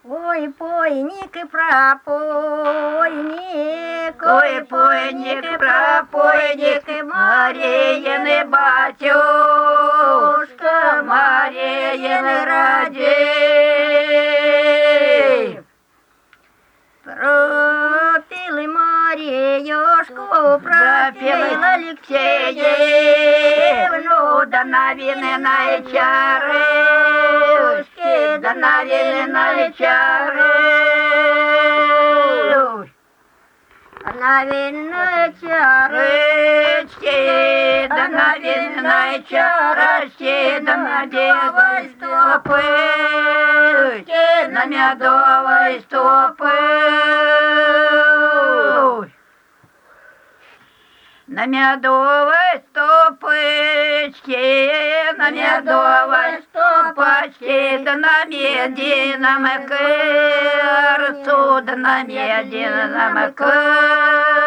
Ой, пойники, прапойник, Ой, пойники, прапойники, Маріїни батюшка, Маріїни раді. пропіли Маріюшку, пропіли Алексеєвну, да на віни найчаришки, да на віни найчариш. на вільної Рички, да на віни найчаришки, да на дівой стопички, на м'ядовой стопи. На м'ядовой стопочке, на м'ядовой стопочке, да на медином кырцу, да на медином кырцу.